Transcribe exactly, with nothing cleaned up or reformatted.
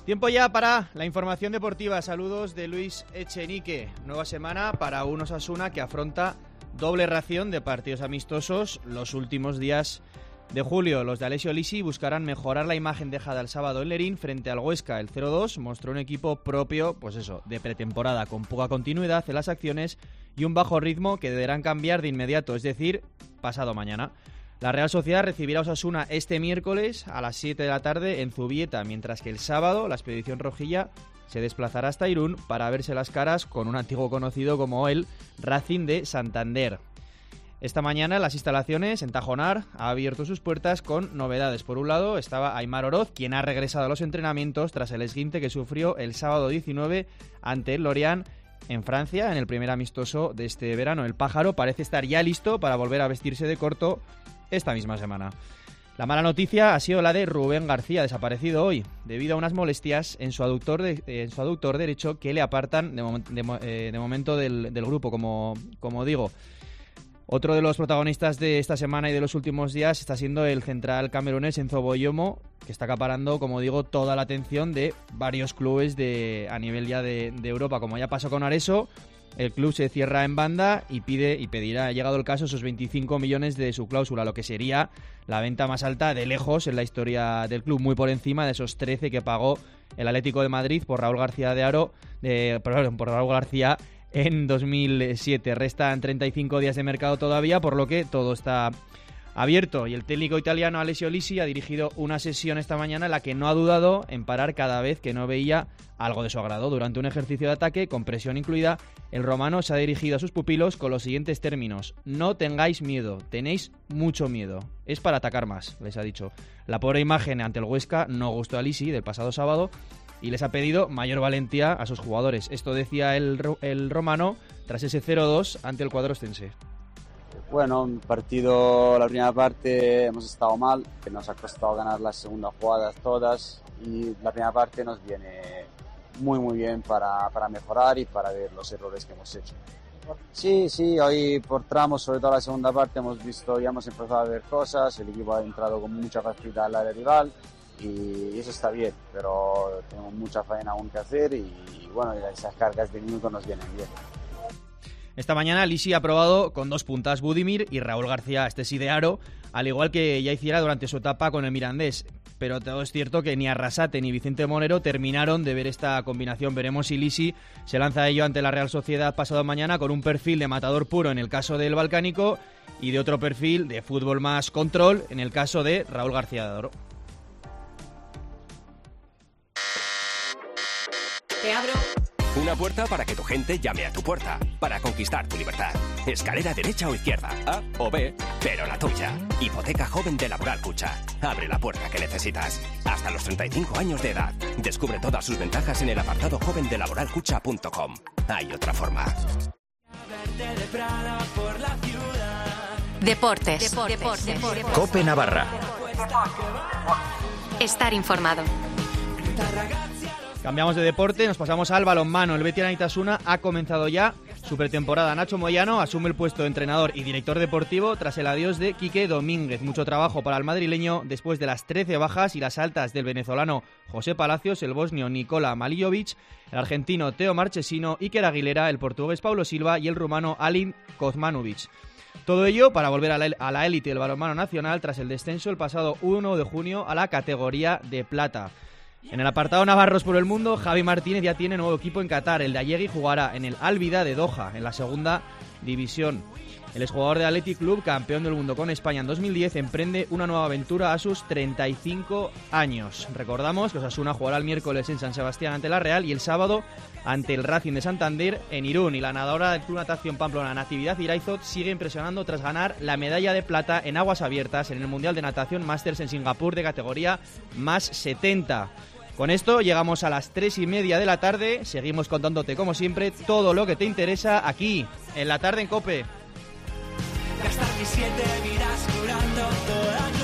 Tiempo ya para la información deportiva. Saludos de Luis Echenique. Nueva semana para un Osasuna que afronta doble ración de partidos amistosos los últimos días de julio. Los de Alessio Lisi buscarán mejorar la imagen dejada el sábado en Lerín frente al Huesca. El cero dos mostró un equipo propio, pues eso, de pretemporada, con poca continuidad en las acciones y un bajo ritmo que deberán cambiar de inmediato, es decir, pasado mañana. La Real Sociedad recibirá a Osasuna este miércoles a las siete de la tarde en Zubieta, mientras que el sábado la expedición rojilla se desplazará hasta Irún para verse las caras con un antiguo conocido como el Racing de Santander. Esta mañana en las instalaciones en Tajonar ha abierto sus puertas con novedades. Por un lado estaba Aimar Oroz, quien ha regresado a los entrenamientos tras el esguince que sufrió el sábado diecinueve ante el Lorient en Francia, en el primer amistoso de este verano. El pájaro parece estar ya listo para volver a vestirse de corto esta misma semana. La mala noticia ha sido la de Rubén García, desaparecido hoy, debido a unas molestias en su aductor, de, en su aductor derecho que le apartan de, mom- de, eh, de momento del, del grupo, como, como digo. Otro de los protagonistas de esta semana y de los últimos días está siendo el central camerunés Enzo Boyomo, que está acaparando, como digo, toda la atención de varios clubes de, a nivel ya de, de Europa. Como ya pasó con Areso, el club se cierra en banda y pide y pedirá, ha llegado el caso, esos veinticinco millones de su cláusula, lo que sería la venta más alta de lejos en la historia del club, muy por encima de esos trece que pagó el Atlético de Madrid por Raúl García de Haro, de, perdón, por Raúl García en dos mil siete. Restan treinta y cinco días de mercado todavía, por lo que todo está abierto. Y el técnico italiano Alessio Lisi ha dirigido una sesión esta mañana en la que no ha dudado en parar cada vez que no veía algo de su agrado. Durante un ejercicio de ataque, con presión incluida, el romano se ha dirigido a sus pupilos con los siguientes términos: no tengáis miedo, tenéis mucho miedo. Es para atacar más, les ha dicho. La pobre imagen ante el Huesca no gustó a Lisi del pasado sábado y les ha pedido mayor valentía a sus jugadores. Esto decía el, el romano tras ese cero dos ante el cuadro ostense. Bueno, un partido, la primera parte hemos estado mal, que nos ha costado ganar las segundas jugadas todas, y la primera parte nos viene muy muy bien para, para mejorar y para ver los errores que hemos hecho. Sí, sí, hoy por tramos, sobre todo la segunda parte, hemos visto, ya hemos empezado a ver cosas, el equipo ha entrado con mucha facilidad al área rival, y eso está bien, pero tenemos mucha faena aún que hacer y, y bueno, esas cargas de minutos nos vienen bien. Esta mañana Lisi ha probado con dos puntas Budimir y Raúl García, este sí de Haro, al igual que ya hiciera durante su etapa con el Mirandés. Pero todo es cierto que ni Arrasate ni Vicente Monero terminaron de ver esta combinación. Veremos si Lisi se lanza a ello ante la Real Sociedad pasado mañana con un perfil de matador puro en el caso del Balcánico y de otro perfil de fútbol más control en el caso de Raúl García de Haro. Te abro. Una puerta para que tu gente llame a tu puerta, para conquistar tu libertad. Escalera derecha o izquierda, A o B, pero la tuya. Hipoteca joven de Laboral Cucha. Abre la puerta que necesitas. Hasta los treinta y cinco años de edad. Descubre todas sus ventajas en el apartado joven de laboral cucha punto com. Hay otra forma. Deportes. Deportes. Deportes. COPE Navarra. Estar informado. Cambiamos de deporte, nos pasamos al balonmano. El Betis Anaitasuna ha comenzado ya su pretemporada. Nacho Moyano asume el puesto de entrenador y director deportivo tras el adiós de Quique Domínguez. Mucho trabajo para el madrileño después de las trece bajas y las altas del venezolano José Palacios, el bosnio Nikola Malijovic, el argentino Teo Marchesino, Iker Aguilera, el portugués Paulo Silva y el rumano Alin Kozmanovic. Todo ello para volver a la élite del balonmano nacional tras el descenso el pasado uno de junio a la categoría de plata. En el apartado Navarros por el mundo, Javi Martínez ya tiene nuevo equipo en Qatar. El de Allegui jugará en el Al-Bida de Doha, en la segunda división. El exjugador de Athletic Club, campeón del mundo con España en dos mil diez, emprende una nueva aventura a sus treinta y cinco años. Recordamos que Osasuna jugará el miércoles en San Sebastián ante la Real y el sábado ante el Racing de Santander en Irún. Y la nadadora del Club Natación Pamplona, Natividad Iraizot, sigue impresionando tras ganar la medalla de plata en aguas abiertas en el Mundial de Natación Masters en Singapur de categoría más setenta. Con esto llegamos a las tres y media de la tarde. Seguimos contándote, como siempre, todo lo que te interesa aquí, en La Tarde en COPE. Gastar mis siete vidas curando toda